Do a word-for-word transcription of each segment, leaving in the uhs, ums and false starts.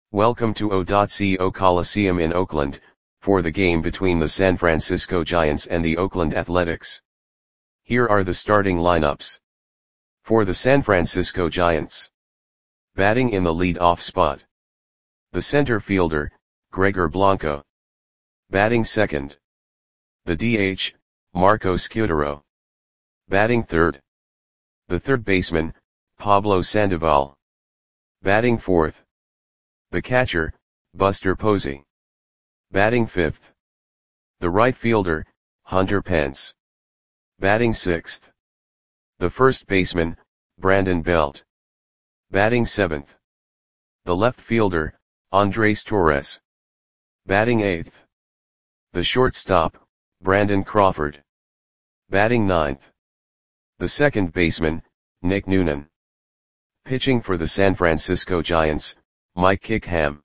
Welcome to O.co Coliseum in Oakland, for the game between the San Francisco Giants and the Oakland Athletics. Here are the starting lineups. For the San Francisco Giants. Batting in the lead-off spot. The center fielder, Gregor Blanco. Batting second. The D H, Marco Scutaro. Batting third. The third baseman, Pablo Sandoval. Batting fourth. The catcher, Buster Posey. Batting fifth. The right fielder, Hunter Pence. Batting sixth. The first baseman, Brandon Belt. Batting seventh. The left fielder, Andres Torres. Batting eighth. The shortstop, Brandon Crawford. Batting ninth. The second baseman, Nick Noonan. Pitching for the San Francisco Giants, Mike Kickham.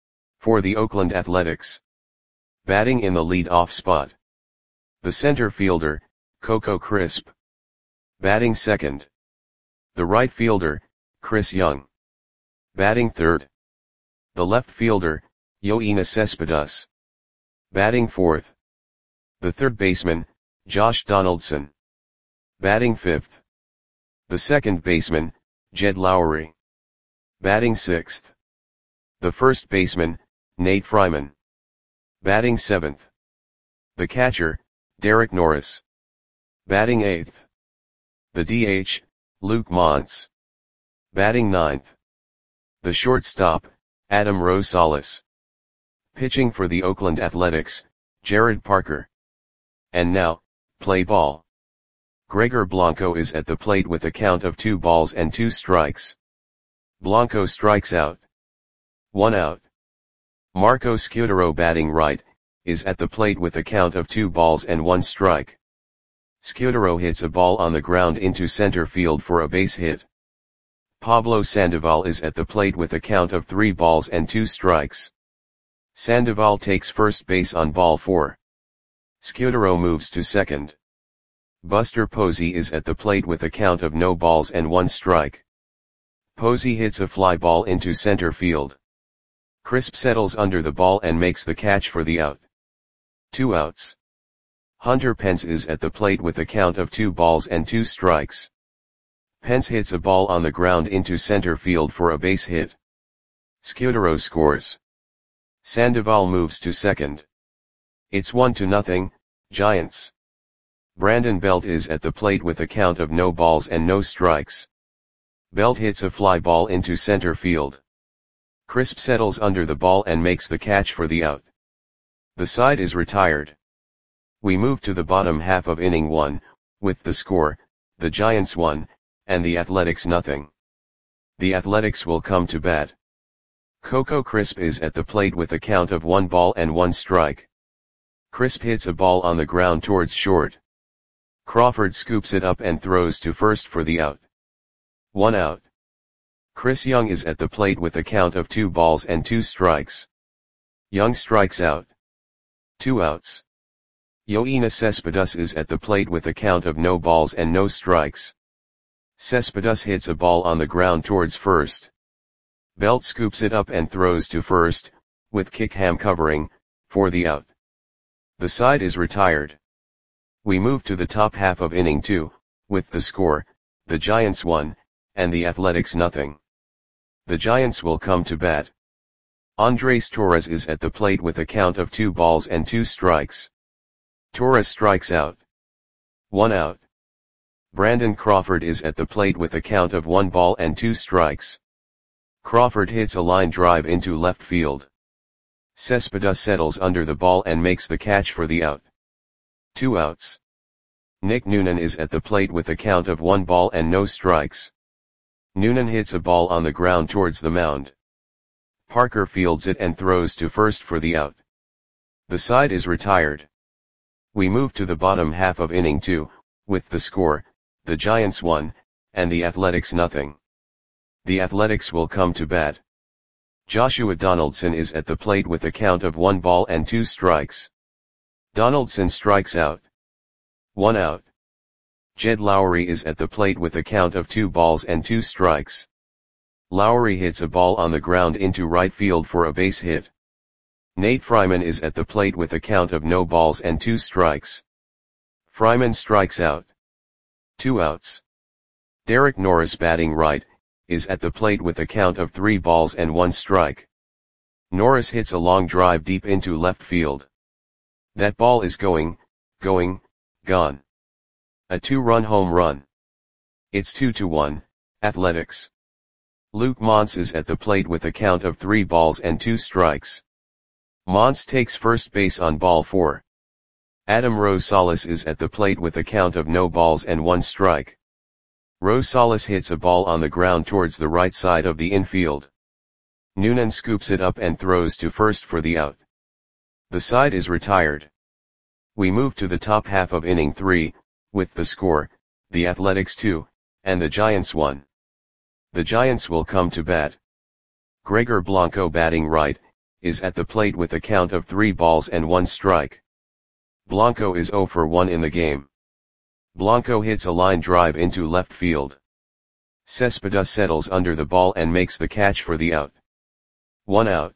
For the Oakland Athletics. Batting in the lead-off spot. The center fielder, Coco Crisp. Batting second. The right fielder, Chris Young. Batting third. The left fielder, Yoenis Cespedes. Batting fourth. The third baseman, Josh Donaldson. Batting fifth. The second baseman, Jed Lowry. Batting sixth. The first baseman, Nate Fryman. Batting seventh. The catcher, Derek Norris. Batting eighth. The D H, Luke Montz. Batting ninth. The shortstop, Adam Rosales. Pitching for the Oakland Athletics, Jared Parker. And now, play ball. Gregor Blanco is at the plate with a count of two balls and two strikes. Blanco strikes out. One out. Marco Scutaro, batting right, is at the plate with a count of two balls and one strike. Scutaro hits a ball on the ground into center field for a base hit. Pablo Sandoval is at the plate with a count of three balls and two strikes. Sandoval takes first base on ball four. Scutaro moves to second. Buster Posey is at the plate with a count of no balls and one strike. Posey hits a fly ball into center field. Crisp settles under the ball and makes the catch for the out. Two outs. Hunter Pence is at the plate with a count of two balls and two strikes. Pence hits a ball on the ground into center field for a base hit. Scutaro scores. Sandoval moves to second. It's one to nothing, Giants. Brandon Belt is at the plate with a count of no balls and no strikes. Belt hits a fly ball into center field. Crisp settles under the ball and makes the catch for the out. The side is retired. We move to the bottom half of inning one, with the score, the Giants one, and the Athletics nothing. The Athletics will come to bat. Coco Crisp is at the plate with a count of one ball and one strike. Crisp hits a ball on the ground towards short. Crawford scoops it up and throws to first for the out. One out. Chris Young is at the plate with a count of two balls and two strikes. Young strikes out. Two outs. Yoenis Cespedes is at the plate with a count of no balls and no strikes. Cespedes hits a ball on the ground towards first. Belt scoops it up and throws to first, with Kickham covering, for the out. The side is retired. We move to the top half of inning two, with the score, the Giants one, and the Athletics nothing. The Giants will come to bat. Andres Torres is at the plate with a count of two balls and two strikes. Torres strikes out. One out. Brandon Crawford is at the plate with a count of one ball and two strikes. Crawford hits a line drive into left field. Cespedes settles under the ball and makes the catch for the out. Two outs. Nick Noonan is at the plate with a count of one ball and no strikes. Noonan hits a ball on the ground towards the mound. Parker fields it and throws to first for the out. The side is retired. We move to the bottom half of inning two, with the score, the Giants one, and the Athletics nothing. The Athletics will come to bat. Joshua Donaldson is at the plate with a count of one ball and two strikes. Donaldson strikes out. One out. Jed Lowry is at the plate with a count of two balls and two strikes. Lowry hits a ball on the ground into right field for a base hit. Nate Fryman is at the plate with a count of no balls and two strikes. Fryman strikes out. Two outs. Derek Norris, batting right, is at the plate with a count of three balls and one strike. Norris hits a long drive deep into left field. That ball is going, going, gone. A two-run home run. It's two to one, Athletics. Luke Montz is at the plate with a count of three balls and two strikes. Montz takes first base on ball four. Adam Rosales is at the plate with a count of no balls and one strike. Rosales hits a ball on the ground towards the right side of the infield. Noonan scoops it up and throws to first for the out. The side is retired. We move to the top half of inning three, with the score, the Athletics two, and the Giants one. The Giants will come to bat. Gregor Blanco, batting right, is at the plate with a count of three balls and one strike. Blanco is zero for one in the game. Blanco hits a line drive into left field. Cespedes settles under the ball and makes the catch for the out. One out.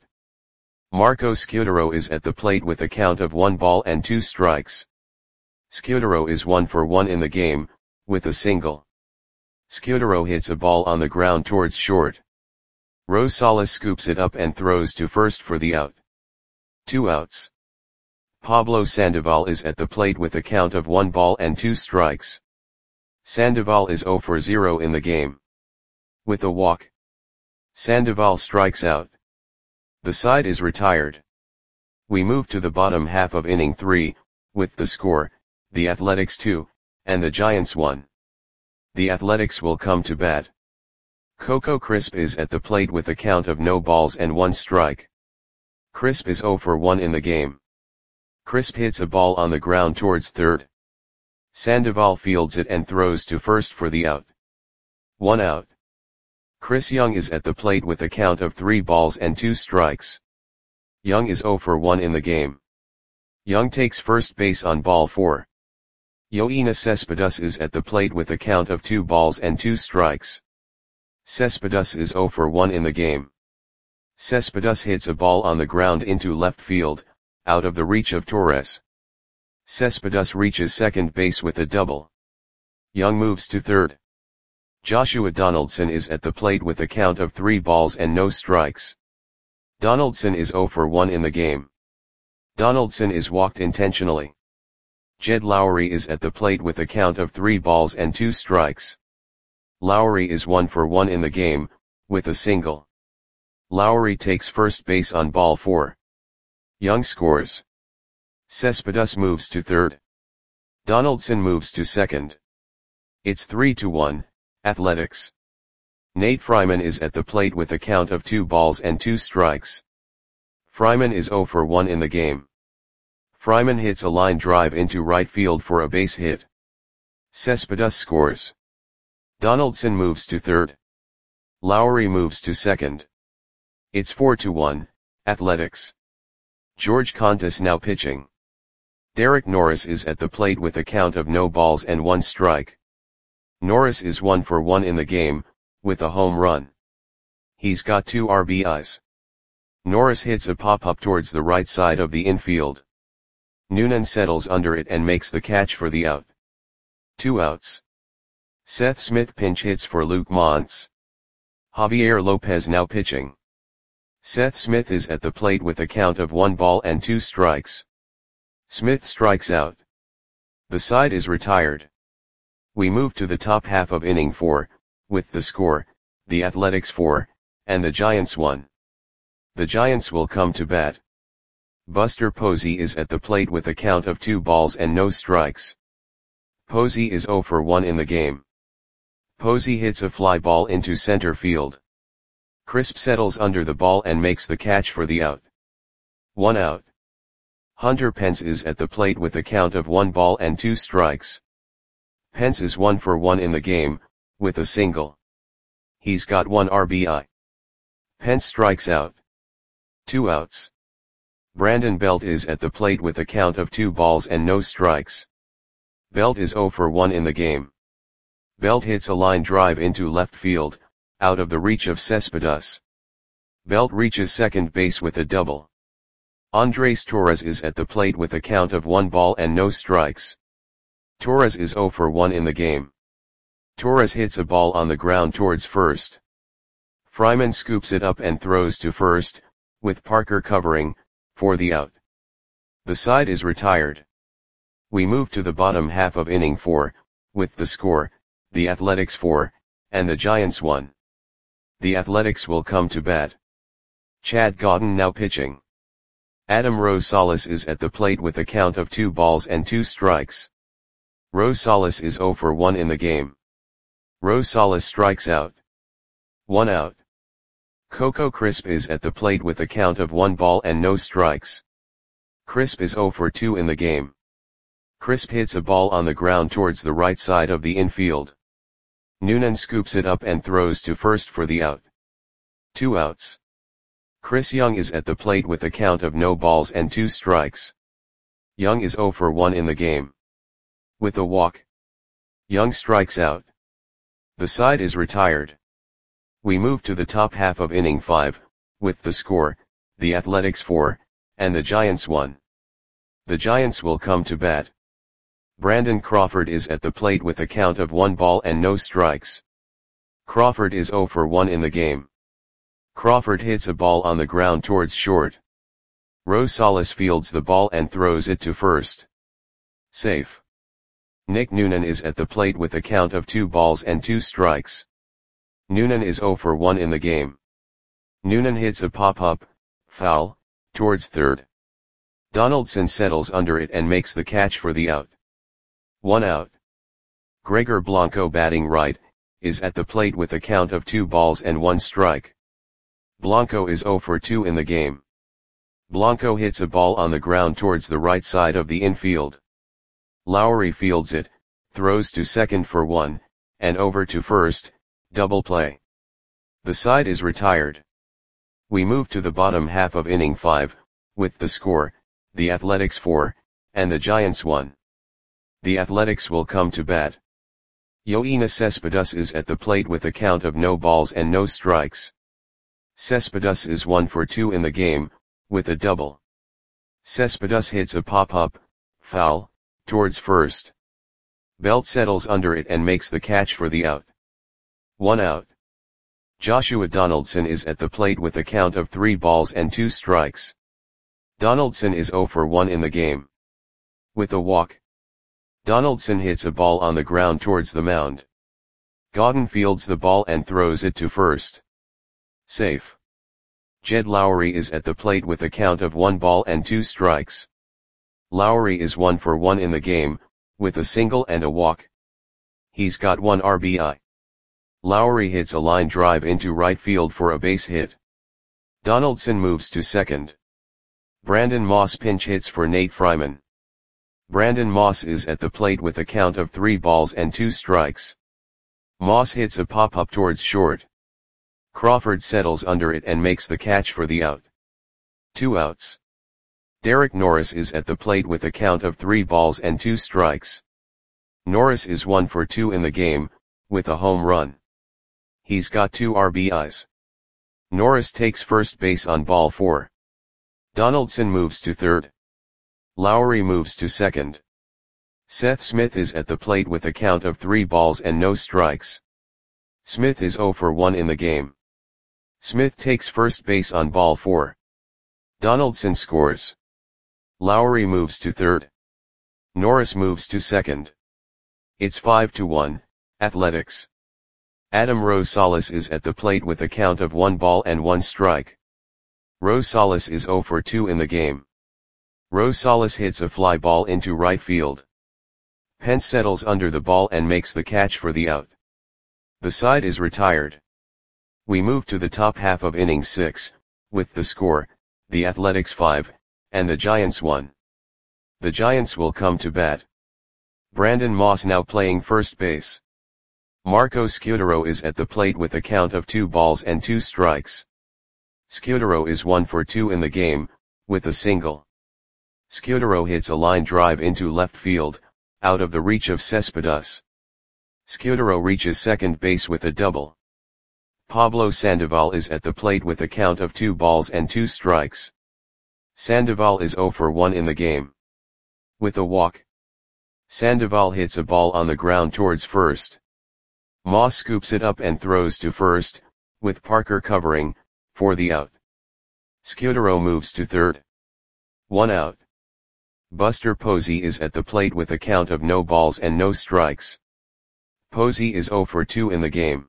Marco Scudero is at the plate with a count of one ball and two strikes. Scudero is one for one in the game, with a single. Scudero hits a ball on the ground towards short. Rosales scoops it up and throws to first for the out. Two outs. Pablo Sandoval is at the plate with a count of one ball and two strikes. Sandoval is zero for zero in the game. With a walk. Sandoval strikes out. The side is retired. We move to the bottom half of inning three, with the score, the Athletics two, and the Giants one. The Athletics will come to bat. Coco Crisp is at the plate with a count of no balls and one strike. Crisp is zero for one in the game. Crisp hits a ball on the ground towards third. Sandoval fields it and throws to first for the out. One out. Chris Young is at the plate with a count of three balls and two strikes. Young is zero for one in the game. Young takes first base on ball four. Yoenis Cespedes is at the plate with a count of two balls and two strikes. Cespedes is zero for one in the game. Cespedes hits a ball on the ground into left field, out of the reach of Torres. Cespedes reaches second base with a double. Young moves to third. Joshua Donaldson is at the plate with a count of three balls and no strikes. Donaldson is zero for one in the game. Donaldson is walked intentionally. Jed Lowry is at the plate with a count of three balls and two strikes. Lowry is one for one in the game, with a single. Lowry takes first base on ball four. Young scores. Cespedes moves to third. Donaldson moves to second. It's three to one, Athletics. Nate Fryman is at the plate with a count of two balls and two strikes. Fryman is zero for one in the game. Fryman hits a line drive into right field for a base hit. Cespedes scores. Donaldson moves to third. Lowry moves to second. It's four to one, Athletics. George Contis now pitching. Derek Norris is at the plate with a count of no balls and one strike. Norris is one for one in the game, with a home run. He's got two R B Is. Norris hits a pop-up towards the right side of the infield. Noonan settles under it and makes the catch for the out. Two outs. Seth Smith pinch hits for Luke Montz. Javier Lopez now pitching. Seth Smith is at the plate with a count of one ball and two strikes. Smith strikes out. The side is retired. We move to the top half of inning four, with the score, the Athletics four, and the Giants one. The Giants will come to bat. Buster Posey is at the plate with a count of two balls and no strikes. Posey is zero for one in the game. Posey hits a fly ball into center field. Crisp settles under the ball and makes the catch for the out. One out. Hunter Pence is at the plate with a count of one ball and two strikes. Pence is one for one in the game, with a single. He's got one R B I. Pence strikes out. Two outs. Brandon Belt is at the plate with a count of two balls and no strikes. Belt is zero for one in the game. Belt hits a line drive into left field, out of the reach of Cespedes. Belt reaches second base with a double. Andres Torres is at the plate with a count of one ball and no strikes. Torres is zero for one in the game. Torres hits a ball on the ground towards first. Fryman scoops it up and throws to first, with Parker covering, for the out. The side is retired. We move to the bottom half of inning four, with the score, the Athletics four, and the Giants one. The Athletics will come to bat. Chad Godin now pitching. Adam Rosales is at the plate with a count of two balls and two strikes. Rosales is zero for one in the game. Rosales strikes out. One out. Coco Crisp is at the plate with a count of one ball and no strikes. Crisp is zero for two in the game. Crisp hits a ball on the ground towards the right side of the infield. Noonan scoops it up and throws to first for the out. Two outs. Chris Young is at the plate with a count of no balls and two strikes. Young is zero for one in the game. With a walk, Young strikes out. The side is retired. We move to the top half of inning five, with the score, the Athletics four, and the Giants one. The Giants will come to bat. Brandon Crawford is at the plate with a count of one ball and no strikes. Crawford is zero for one in the game. Crawford hits a ball on the ground towards short. Rosales fields the ball and throws it to first. Safe. Nick Noonan is at the plate with a count of two balls and two strikes. Noonan is zero for one in the game. Noonan hits a pop-up, foul, towards third. Donaldson settles under it and makes the catch for the out. One out. Gregor Blanco batting right, is at the plate with a count of two balls and one strike. Blanco is zero for two in the game. Blanco hits a ball on the ground towards the right side of the infield. Lowry fields it, throws to second for one, and over to first, double play. The side is retired. We move to the bottom half of inning five, with the score, the Athletics four, and the Giants one. The Athletics will come to bat. Yoenis Cespedes is at the plate with a count of no balls and no strikes. Cespedes is one for two in the game, with a double. Cespedes hits a pop-up, foul, towards first. Belt settles under it and makes the catch for the out. One out. Joshua Donaldson is at the plate with a count of three balls and two strikes. Donaldson is zero for one in the game. With a walk, Donaldson hits a ball on the ground towards the mound. Godin fields the ball and throws it to first. Safe. Jed Lowry is at the plate with a count of one ball and two strikes. Lowry is one for one in the game, with a single and a walk. He's got one R B I. Lowry hits a line drive into right field for a base hit. Donaldson moves to second. Brandon Moss pinch hits for Nate Fryman. Brandon Moss is at the plate with a count of three balls and two strikes. Moss hits a pop-up towards short. Crawford settles under it and makes the catch for the out. Two outs. Derek Norris is at the plate with a count of three balls and two strikes. Norris is one for two in the game, with a home run. He's got two R B Is. Norris takes first base on ball four. Donaldson moves to third. Lowry moves to second. Seth Smith is at the plate with a count of three balls and no strikes. Smith is zero for one in the game. Smith takes first base on ball four. Donaldson scores. Lowry moves to third. Norris moves to second. It's five to one, Athletics. Adam Rosales is at the plate with a count of one ball and one strike. Rosales is zero for two in the game. Rosales hits a fly ball into right field. Pence settles under the ball and makes the catch for the out. The side is retired. We move to the top half of inning six, with the score, the Athletics five, and the Giants one. The Giants will come to bat. Brandon Moss now playing first base. Marco Scudero is at the plate with a count of two balls and two strikes. Scudero is one for two in the game, with a single. Scudero hits a line drive into left field, out of the reach of Cespedes. Scudero reaches second base with a double. Pablo Sandoval is at the plate with a count of two balls and two strikes. Sandoval is zero for one in the game. With a walk, Sandoval hits a ball on the ground towards first. Moss scoops it up and throws to first, with Parker covering, for the out. Scudero moves to third. One out. Buster Posey is at the plate with a count of no balls and no strikes. Posey is zero for two in the game.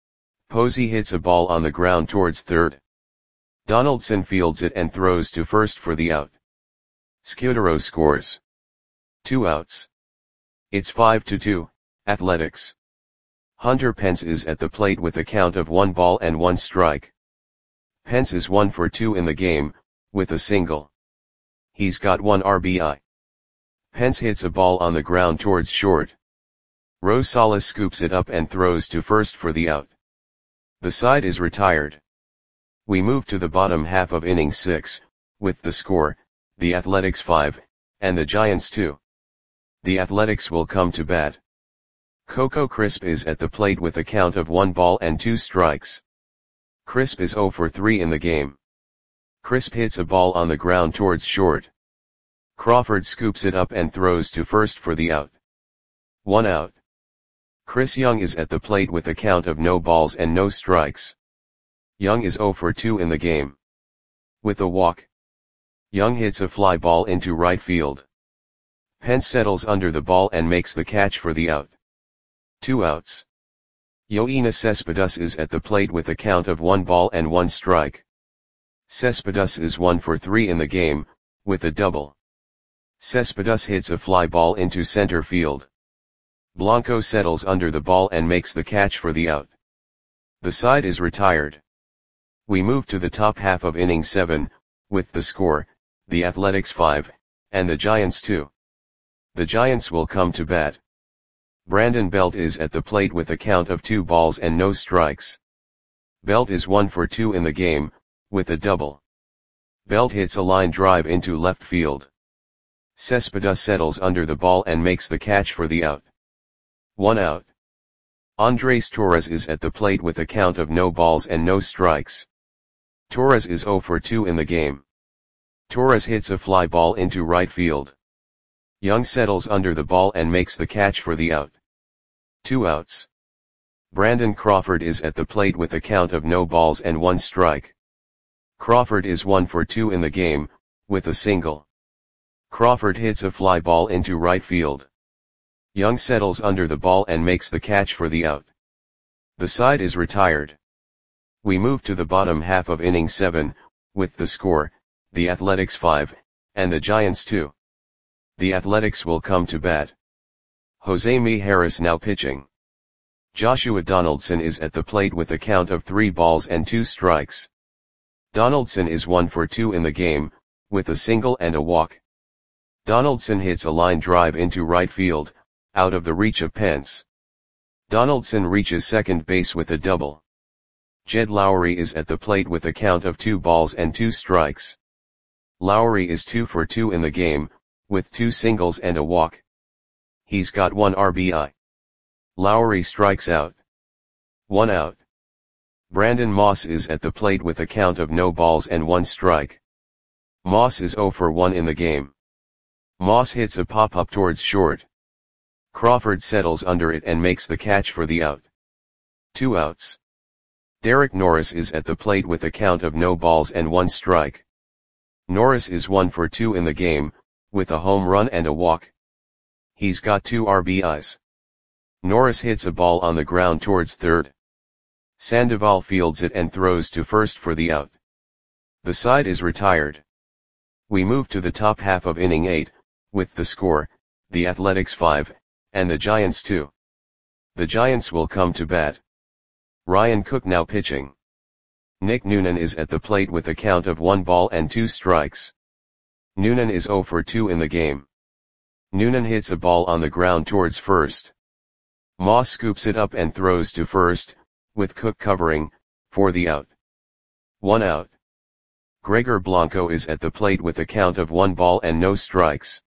Posey hits a ball on the ground towards third. Donaldson fields it and throws to first for the out. Scudero scores. Two outs. It's five to two, Athletics. Hunter Pence is at the plate with a count of one ball and one strike. Pence is one for two in the game, with a single. He's got one R B I. Pence hits a ball on the ground towards short. Rosales scoops it up and throws to first for the out. The side is retired. We move to the bottom half of inning six, with the score, the Athletics five, and the Giants two. The Athletics will come to bat. Coco Crisp is at the plate with a count of one ball and two strikes. Crisp is zero for three in the game. Crisp hits a ball on the ground towards short. Crawford scoops it up and throws to first for the out. One out. Chris Young is at the plate with a count of no balls and no strikes. Young is zero for two in the game. With a walk, Young hits a fly ball into right field. Pence settles under the ball and makes the catch for the out. Two outs. Yoenis Cespedes is at the plate with a count of one ball and one strike. Cespedes is one for three in the game, with a double. Cespedes hits a fly ball into center field. Blanco settles under the ball and makes the catch for the out. The side is retired. We move to the top half of inning seven, with the score, the Athletics five, and the Giants two. The Giants will come to bat. Brandon Belt is at the plate with a count of two balls and no strikes. Belt is one for two in the game, with a double. Belt hits a line drive into left field. Cespedes settles under the ball and makes the catch for the out. One out. Andres Torres is at the plate with a count of no balls and no strikes. Torres is zero for two in the game. Torres hits a fly ball into right field. Young settles under the ball and makes the catch for the out. Two outs. Brandon Crawford is at the plate with a count of no balls and one strike. Crawford is one for two in the game, with a single. Crawford hits a fly ball into right field. Young settles under the ball and makes the catch for the out. The side is retired. We move to the bottom half of inning seven, with the score, the Athletics five, and the Giants two. The Athletics will come to bat. Jose Mijares now pitching. Joshua Donaldson is at the plate with a count of three balls and two strikes. Donaldson is one for two in the game, with a single and a walk. Donaldson hits a line drive into right field, out of the reach of Pence. Donaldson reaches second base with a double. Jed Lowry is at the plate with a count of two balls and two strikes. Lowry is two for two in the game, with two singles and a walk. He's got one R B I. Lowry strikes out. One out. Brandon Moss is at the plate with a count of no balls and one strike. Moss is zero for one in the game. Moss hits a pop-up towards short. Crawford settles under it and makes the catch for the out. Two outs. Derek Norris is at the plate with a count of no balls and one strike. Norris is one for two in the game, with a home run and a walk. He's got two R B Is. Norris hits a ball on the ground towards third. Sandoval fields it and throws to first for the out. The side is retired. We move to the top half of inning eight, with the score, the Athletics five, and the Giants two. The Giants will come to bat. Ryan Cook now pitching. Nick Noonan is at the plate with a count of one ball and two strikes. Noonan is zero for two in the game. Noonan hits a ball on the ground towards first. Moss scoops it up and throws to first, with Cook covering, for the out. One out. Gregor Blanco is at the plate with a count of one ball and no strikes.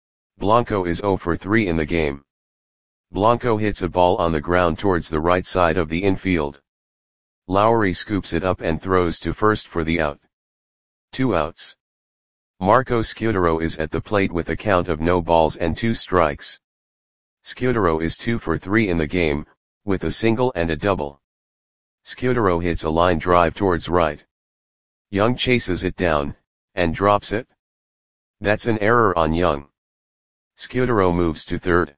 Blanco is zero for three in the game. Blanco hits a ball on the ground towards the right side of the infield. Lowry scoops it up and throws to first for the out. Two outs. Marco Scudero is at the plate with a count of no balls and two strikes. Scudero is two for three in the game, with a single and a double. Scudero hits a line drive towards right. Young chases it down, and drops it. That's an error on Young. Scudero moves to third.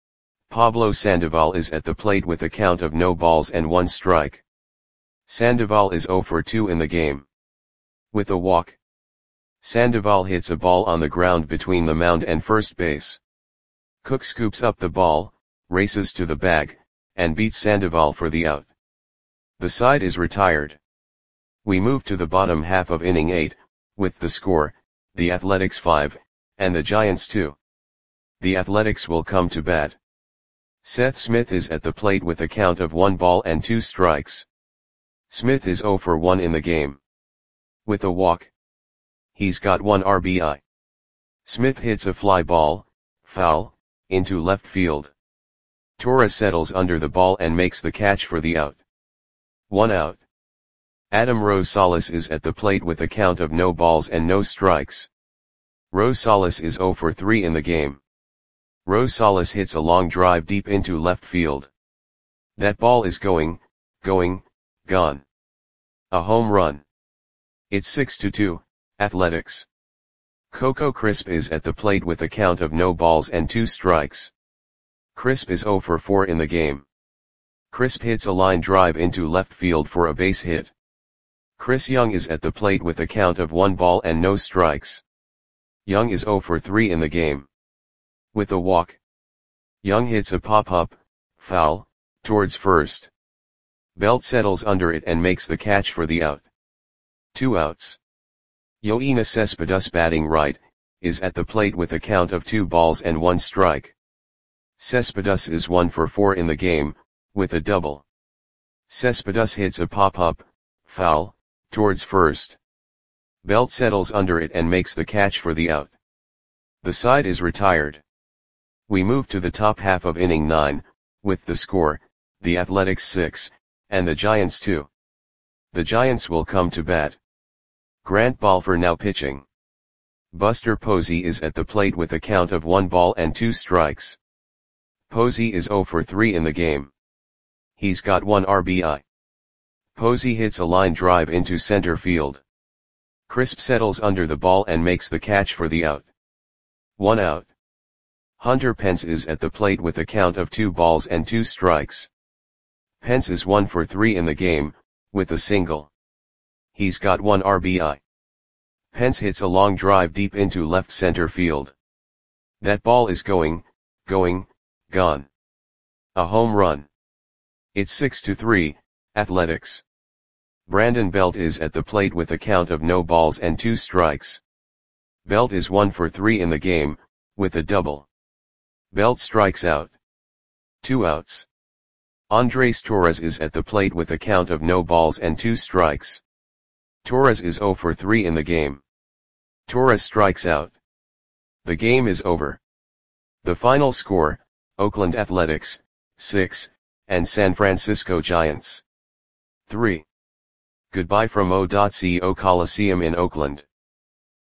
Pablo Sandoval is at the plate with a count of no balls and one strike. Sandoval is zero for two in the game. With a walk. Sandoval hits a ball on the ground between the mound and first base. Cook scoops up the ball, races to the bag, and beats Sandoval for the out. The side is retired. We move to the bottom half of inning eight, with the score, the Athletics five, and the Giants two. The Athletics will come to bat. Seth Smith is at the plate with a count of one ball and two strikes. Smith is zero for one in the game. With a walk. He's got one R B I. Smith hits a fly ball, foul, into left field. Torres settles under the ball and makes the catch for the out. One out. Adam Rosales is at the plate with a count of no balls and no strikes. Rosales is zero for three in the game. Rosales hits a long drive deep into left field. That ball is going, going, gone. A home run. It's six to two, Athletics. Coco Crisp is at the plate with a count of no balls and two strikes. Crisp is zero for four in the game. Crisp hits a line drive into left field for a base hit. Chris Young is at the plate with a count of one ball and no strikes. Young is zero for three in the game. With a walk. Young hits a pop-up, foul, towards first. Belt settles under it and makes the catch for the out. Two outs. Yoenis Cespedes, batting right, is at the plate with a count of two balls and one strike. Cespedes is one for four in the game, with a double. Cespedes hits a pop-up, foul, towards first. Belt settles under it and makes the catch for the out. The side is retired. We move to the top half of inning nine, with the score, the Athletics six, and the Giants two. The Giants will come to bat. Grant Balfour now pitching. Buster Posey is at the plate with a count of one ball and two strikes. Posey is zero for three in the game. He's got one R B I. Posey hits a line drive into center field. Crisp settles under the ball and makes the catch for the out. One out. Hunter Pence is at the plate with a count of two balls and two strikes. Pence is one for three in the game, with a single. He's got one R B I. Pence hits a long drive deep into left center field. That ball is going, going, gone. A home run. It's six to three, Athletics. Brandon Belt is at the plate with a count of no balls and two strikes. Belt is one for three in the game, with a double. Belt strikes out. Two outs. Andres Torres is at the plate with a count of no balls and two strikes. Torres is zero for three in the game. Torres strikes out. The game is over. The final score, Oakland Athletics, six, and San Francisco Giants, three. Goodbye from O.Co Coliseum in Oakland.